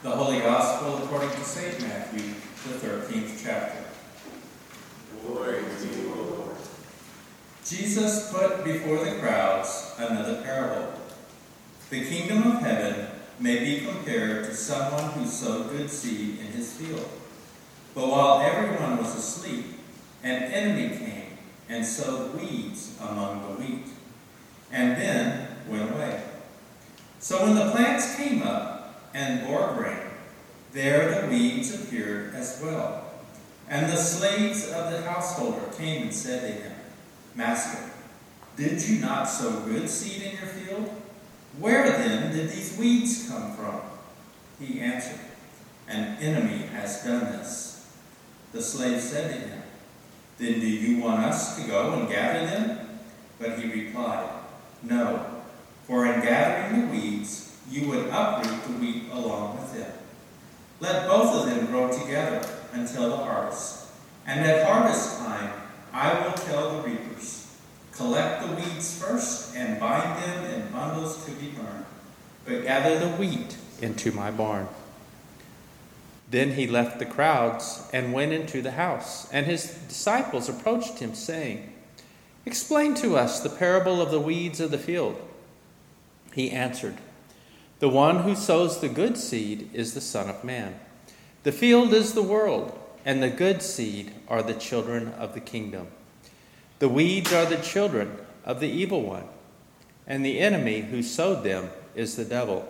The Holy Gospel according to St. Matthew, the 13th chapter. Glory to you, O Lord. Jesus put before the crowds another parable. The kingdom of heaven may be compared to someone who sowed good seed in his field. But while everyone was asleep, an enemy came and sowed weeds among the wheat, and then went away. So when the plants came up and bore grain, there the weeds appeared as well. And the slaves of the householder came and said to him, Master, did you not sow good seed in your field? Where then did these weeds come from? He answered, An enemy has done this. The slave said to him, Then do you want us to go and gather them? But he replied, No, for in gathering the weeds, you would uproot the wheat along with them. Let both of them grow together until the harvest. And at harvest time, I will tell the reapers, collect the weeds first and bind them in bundles to be burned, but gather the wheat into my barn. Then he left the crowds and went into the house, and his disciples approached him, saying, Explain to us the parable of the weeds of the field. He answered, The one who sows the good seed is the Son of Man. The field is the world, and the good seed are the children of the kingdom. The weeds are the children of the evil one, and the enemy who sowed them is the devil.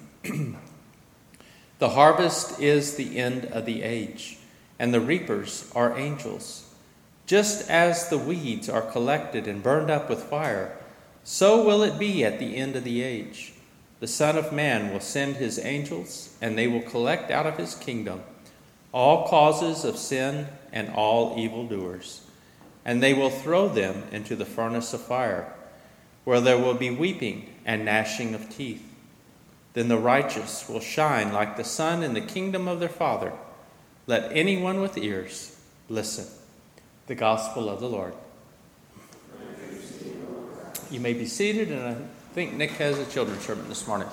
The harvest is the end of the age, and the reapers are angels. Just as the weeds are collected and burned up with fire, so will it be at the end of the age. The Son of Man will send his angels, and they will collect out of his kingdom all causes of sin and all evildoers, and they will throw them into the furnace of fire, where there will be weeping and gnashing of teeth. Then the righteous will shine like the sun in the kingdom of their Father. Let anyone with ears listen. The Gospel of the Lord. You may be seated, and I think Nick has a children's sermon this morning.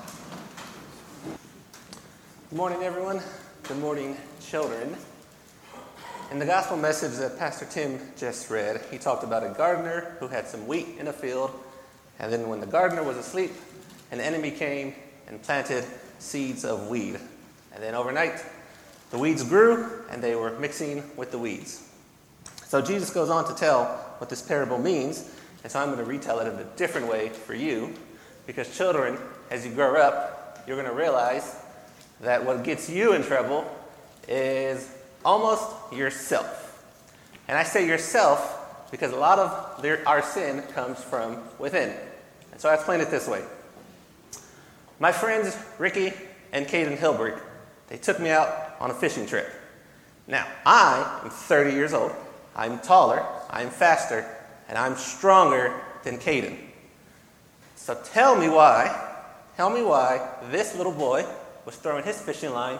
Good morning, everyone. Good morning, children. In the gospel message that Pastor Tim just read, he talked about a gardener who had some wheat in a field, and then when the gardener was asleep, an enemy came and planted seeds of weed. And then overnight, the weeds grew, and they were mixing with the weeds. So Jesus goes on to tell what this parable means, and so I'm going to retell it in a different way for you, because children, as you grow up, you're going to realize that what gets you in trouble is almost yourself. And I say yourself because a lot of our sin comes from within. And so I explain it this way. My friends Ricky and Caden Hilberg, they took me out on a fishing trip. Now, I am 30 years old, I'm taller, I'm faster, and I'm stronger than Caden. So tell me why this little boy was throwing his fishing line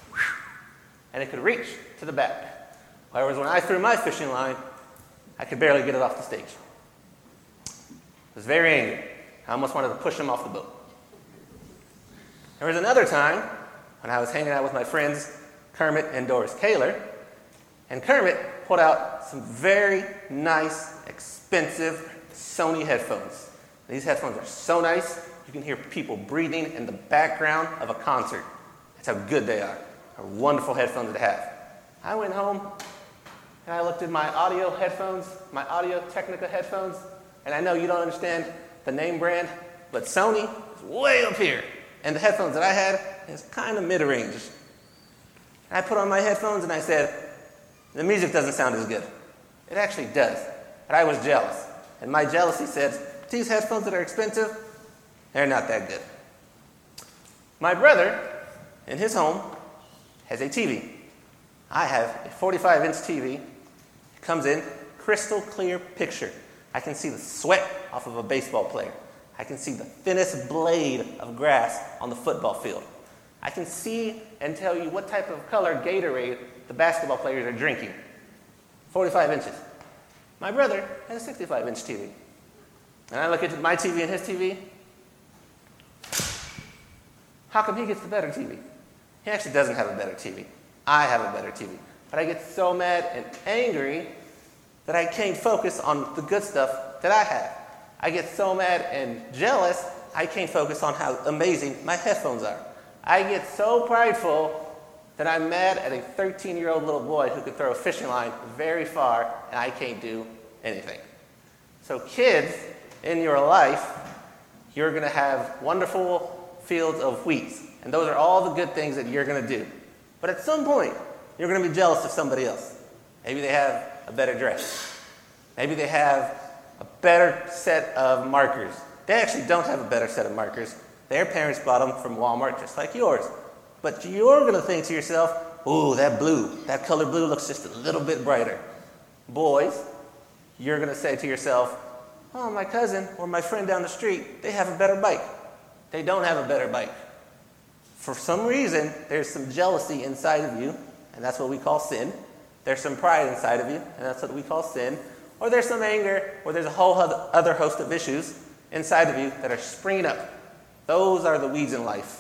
and it could reach to the back. Whereas when I threw my fishing line, I could barely get it off the stage. I was very angry. I almost wanted to push him off the boat. There was another time when I was hanging out with my friends Kermit and Doris Kaler, and Kermit pulled out some very nice, expensive Sony headphones. These headphones are so nice, you can hear people breathing in the background of a concert. That's how good they are. They're wonderful headphones to have. I went home and I looked at my audio headphones, my Audio Technica headphones, and I know you don't understand the name brand, but Sony is way up here. And the headphones that I had is kind of mid-range. And I put on my headphones and I said, the music doesn't sound as good. It actually does. But I was jealous. And my jealousy said, these headphones that are expensive, they're not that good. My brother, in his home, has a TV. I have a 45-inch TV. It comes in, crystal clear picture. I can see the sweat off of a baseball player. I can see the thinnest blade of grass on the football field. I can see and tell you what type of color Gatorade the basketball players are drinking. 45 inches. My brother has a 65-inch TV. And I look at my TV and his TV. How come he gets the better TV? He actually doesn't have a better TV. I have a better TV. But I get so mad and angry that I can't focus on the good stuff that I have. I get so mad and jealous, I can't focus on how amazing my headphones are. I get so prideful that I'm mad at a 13-year-old little boy who could throw a fishing line very far, and I can't do anything. So kids, in your life, you're going to have wonderful fields of wheat, and those are all the good things that you're going to do. But at some point, you're going to be jealous of somebody else. Maybe they have a better dress. Maybe they have a better set of markers. They actually don't have a better set of markers. Their parents bought them from Walmart just like yours. But you're going to think to yourself, ooh, that color blue looks just a little bit brighter. Boys, you're going to say to yourself, oh, my cousin or my friend down the street, they have a better bike. They don't have a better bike. For some reason, there's some jealousy inside of you, and that's what we call sin. There's some pride inside of you, and that's what we call sin. Or there's some anger, or there's a whole other host of issues inside of you that are springing up. Those are the weeds in life.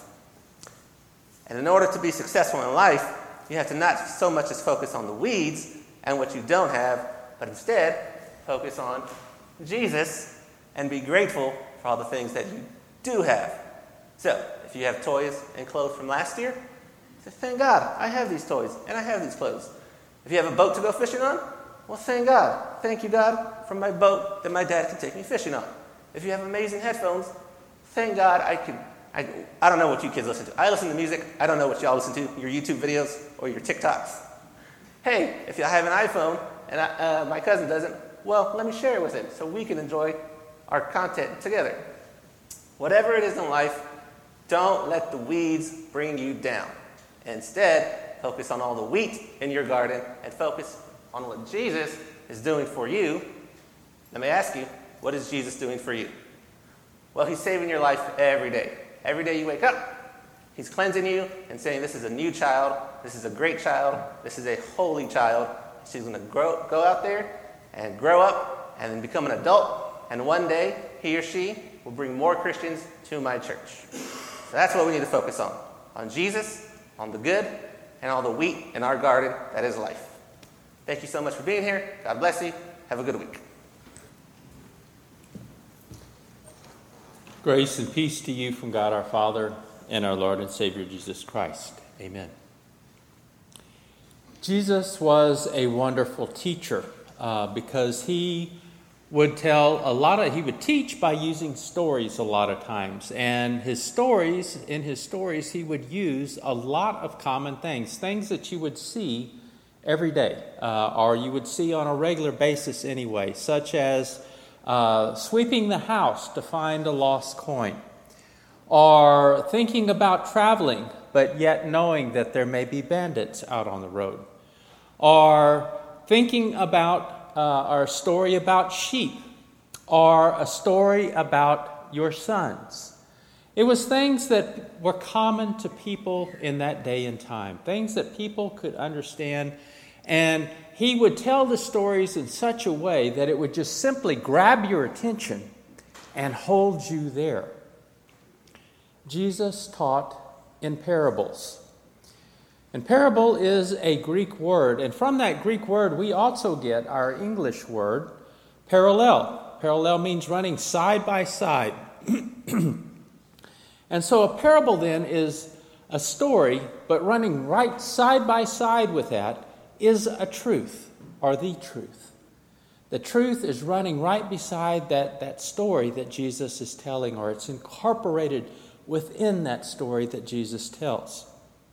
And in order to be successful in life, you have to not so much as focus on the weeds and what you don't have, but instead focus on Jesus and be grateful for all the things that you do have. So, if you have toys and clothes from last year, say, thank God, I have these toys and I have these clothes. If you have a boat to go fishing on, well, thank God. Thank you, God, for my boat that my dad can take me fishing on. If you have amazing headphones, thank God I don't know what you kids listen to. I listen to music. I don't know what y'all listen to, your YouTube videos or your TikToks. Hey, if I have an iPhone and my cousin doesn't, well, let me share it with him so we can enjoy our content together. Whatever it is in life, don't let the weeds bring you down. Instead, focus on all the wheat in your garden and focus on what Jesus is doing for you. Let me ask you, what is Jesus doing for you? Well, he's saving your life every day. Every day you wake up, he's cleansing you and saying, this is a new child, this is a great child, this is a holy child. She's going to go out there and grow up and then become an adult, and one day he or she will bring more Christians to my church. So that's what we need to focus on Jesus, on the good, and all the wheat in our garden that is life. Thank you so much for being here. God bless you. Have a good week. Grace and peace to you from God our Father and our Lord and Savior Jesus Christ. Amen. Jesus was a wonderful teacher because he would he would teach by using stories a lot of times. And in his stories, he would use a lot of common things that you would see every day, or you would see on a regular basis anyway, such as sweeping the house to find a lost coin, or thinking about traveling, but yet knowing that there may be bandits out on the road, or thinking about our story about sheep, or a story about your sons. It was things that were common to people in that day and time, things that people could understand. And he would tell the stories in such a way that it would just simply grab your attention and hold you there. Jesus taught in parables. And parable is a Greek word. And from that Greek word, we also get our English word, parallel. Parallel means running side by side. And so a parable then is a story, but running right side by side with that is a truth, or the truth. The truth is running right beside that story that Jesus is telling, or it's incorporated within that story that Jesus tells.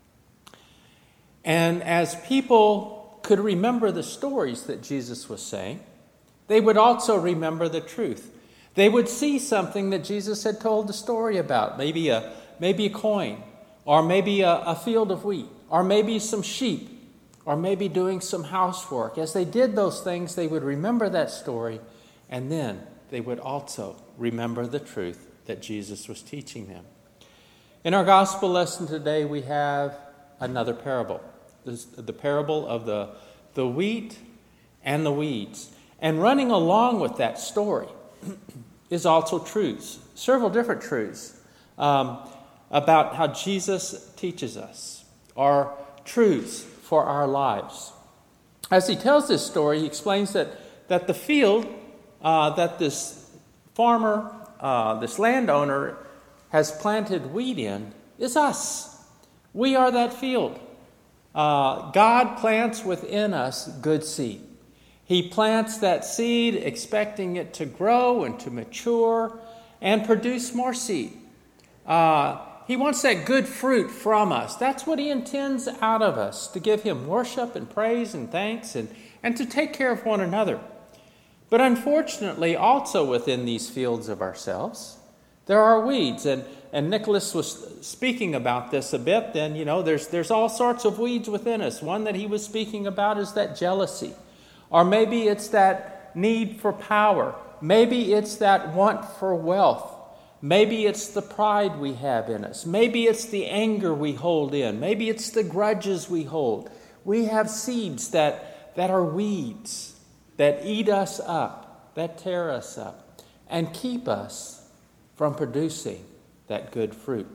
And as people could remember the stories that Jesus was saying, they would also remember the truth. They would see something that Jesus had told the story about, maybe a coin, or maybe a field of wheat, or maybe some sheep, or maybe doing some housework. As they did those things, they would remember that story, and then they would also remember the truth that Jesus was teaching them. In our gospel lesson today, we have another parable, the parable of the wheat and the weeds. And running along with that story is also truths, several different truths about how Jesus teaches us. are truths for our lives. As he tells this story, he explains that the field that this farmer, this landowner, has planted wheat in is us. We are that field. God plants within us good seed. He plants that seed expecting it to grow and to mature and produce more seed. He wants that good fruit from us. That's what he intends out of us, to give him worship and praise and thanks and to take care of one another. But unfortunately, also within these fields of ourselves, there are weeds. And Nicholas was speaking about this a bit. Then, there's all sorts of weeds within us. One that he was speaking about is that jealousy. Or maybe it's that need for power. Maybe it's that want for wealth. Maybe it's the pride we have in us. Maybe it's the anger we hold in. Maybe it's the grudges we hold. We have seeds that are weeds, that eat us up, that tear us up, and keep us from producing that good fruit.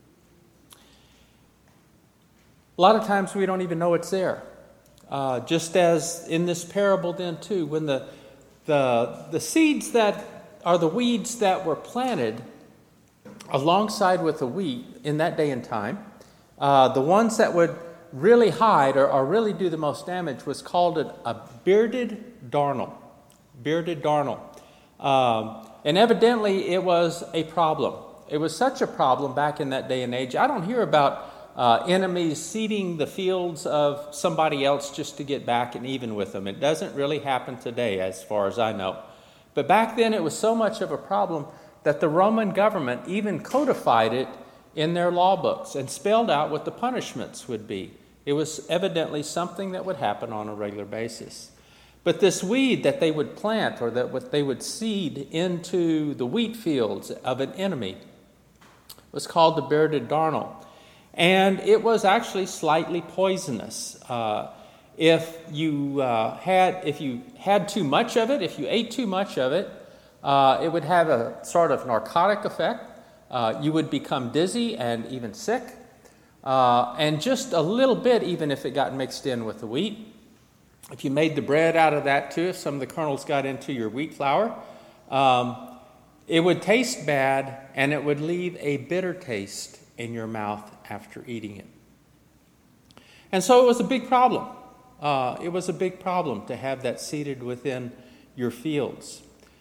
A lot of times we don't even know it's there. Just as in this parable then too, when the seeds that are the weeds that were planted alongside with the wheat in that day and time, the ones that would really hide or really do the most damage was called a bearded darnel. Bearded darnel. And evidently it was a problem. It was such a problem back in that day and age. I don't hear about enemies seeding the fields of somebody else just to get back and even with them. It doesn't really happen today as far as I know. But back then it was so much of a problem that the Roman government even codified it in their law books and spelled out what the punishments would be. It was evidently something that would happen on a regular basis. But this weed that they would plant or that what they would seed into the wheat fields of an enemy was called the bearded darnel. And it was actually slightly poisonous. If you had too much of it, if you ate too much of it, it would have a sort of narcotic effect. You would become dizzy and even sick. And just a little bit, even if it got mixed in with the wheat. If you made the bread out of that too, if some of the kernels got into your wheat flour, it would taste bad and it would leave a bitter taste in your mouth after eating it. And so it was a big problem. It was a big problem to have that seeded within your fields.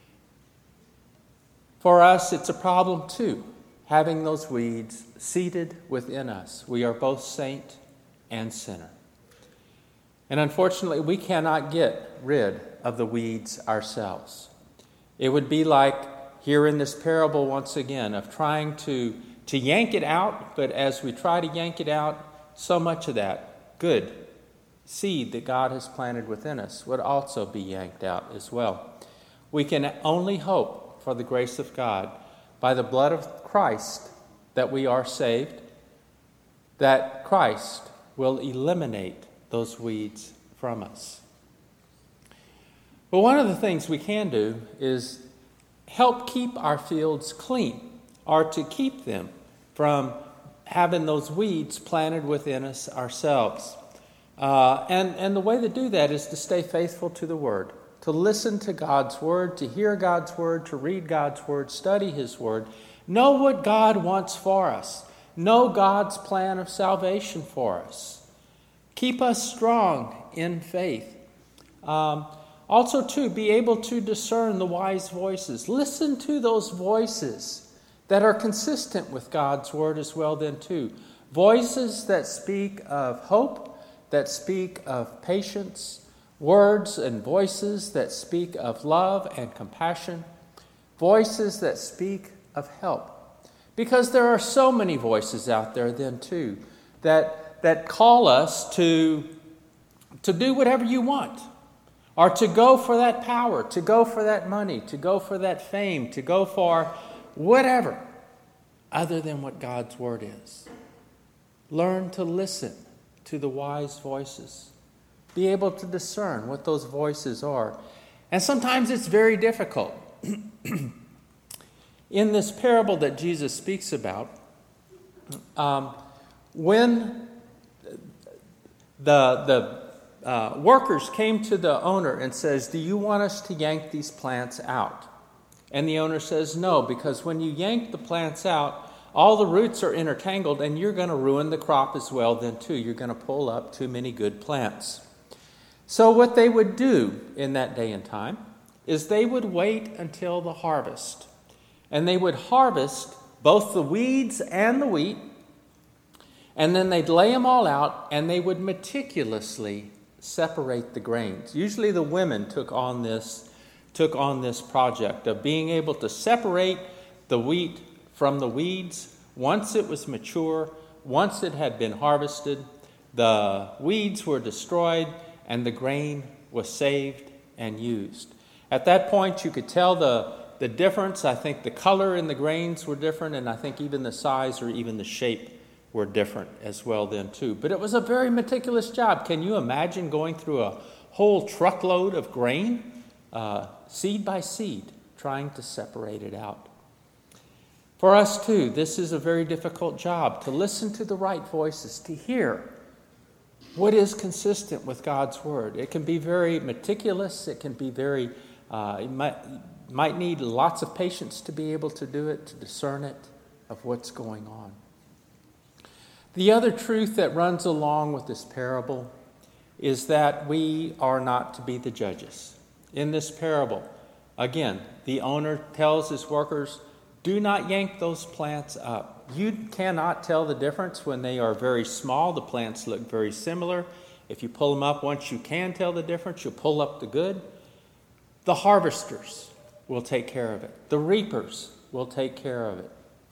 For us, it's a problem too, having those weeds seeded within us. We are both saint and sinner. And unfortunately, we cannot get rid of the weeds ourselves. It would be like here in this parable once again of trying to yank it out, but as we try to yank it out, so much of that good seed that God has planted within us would also be yanked out as well. We can only hope for the grace of God by the blood of Christ that we are saved, that Christ will eliminate those weeds from us. But one of the things we can do is help keep our fields clean, or to keep them from having those weeds planted within us ourselves. And the way to do that is to stay faithful to the Word, to listen to God's Word, to hear God's Word, to read God's Word, study His Word, know what God wants for us, know God's plan of salvation for us. Keep us strong in faith. Also, too, be able to discern the wise voices. Listen to those voices that are consistent with God's Word as well then, too. Voices that speak of hope, that speak of patience, words and voices that speak of love and compassion, voices that speak of help. Because there are so many voices out there then, too, that call us to do whatever you want, or to go for that power, to go for that money, to go for that fame, to go for whatever other than what God's Word is. Learn to listen to the wise voices. Be able to discern what those voices are. And sometimes it's very difficult. In this parable that Jesus speaks about, when the workers came to the owner and says, "Do you want us to yank these plants out?" And the owner says, "No, because when you yank the plants out, all the roots are intertangled and you're going to ruin the crop as well then too. You're going to pull up too many good plants." So what they would do in that day and time is they would wait until the harvest. And they would harvest both the weeds and the wheat, and then they'd lay them all out, and they would meticulously separate the grains. Usually the women took on this project of being able to separate the wheat from the weeds. Once it was mature, once it had been harvested, the weeds were destroyed and the grain was saved and used. At that point, you could tell the difference. I think the color in the grains were different, and I think even the size or even the shape were different as well then too. But it was a very meticulous job. Can you imagine going through a whole truckload of grain, seed by seed, trying to separate it out? For us too, this is a very difficult job, to listen to the right voices, to hear what is consistent with God's Word. It can be very meticulous. It can be very, you might need lots of patience to be able to do it, to discern it, of what's going on. The other truth that runs along with this parable is that we are not to be the judges. In this parable, again, the owner tells his workers, "Do not yank those plants up." You cannot tell the difference when they are very small. The plants look very similar. If you pull them up, once you can tell the difference, you'll pull up the good. The harvesters will take care of it. The reapers will take care of it.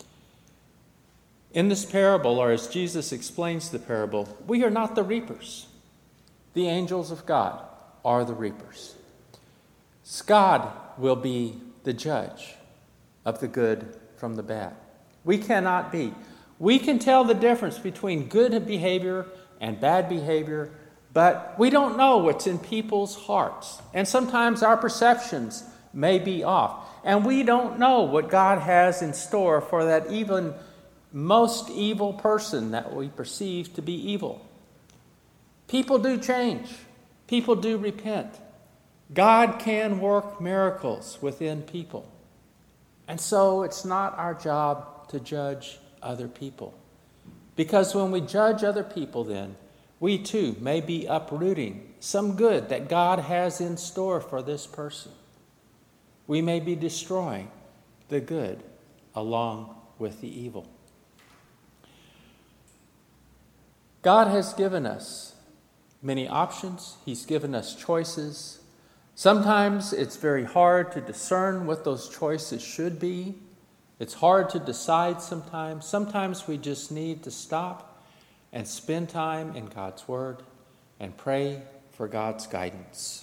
In this parable, or as Jesus explains the parable, we are not the reapers. The angels of God are the reapers. God will be the judge of the good from the bad. We cannot be. We can tell the difference between good behavior and bad behavior, but we don't know what's in people's hearts. And sometimes our perceptions may be off. And we don't know what God has in store for that even most evil person that we perceive to be evil. People do change. People do repent. God can work miracles within people. And so it's not our job to judge other people. Because when we judge other people, then we too may be uprooting some good that God has in store for this person. We may be destroying the good along with the evil. God has given us many options. He's given us choices. Sometimes it's very hard to discern what those choices should be. It's hard to decide sometimes. Sometimes we just need to stop and spend time in God's Word and pray for God's guidance.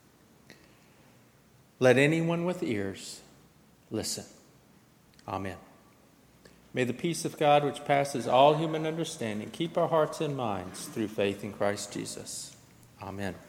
Let anyone with ears listen. Amen. May the peace of God, which passes all human understanding, keep our hearts and minds through faith in Christ Jesus. Amen.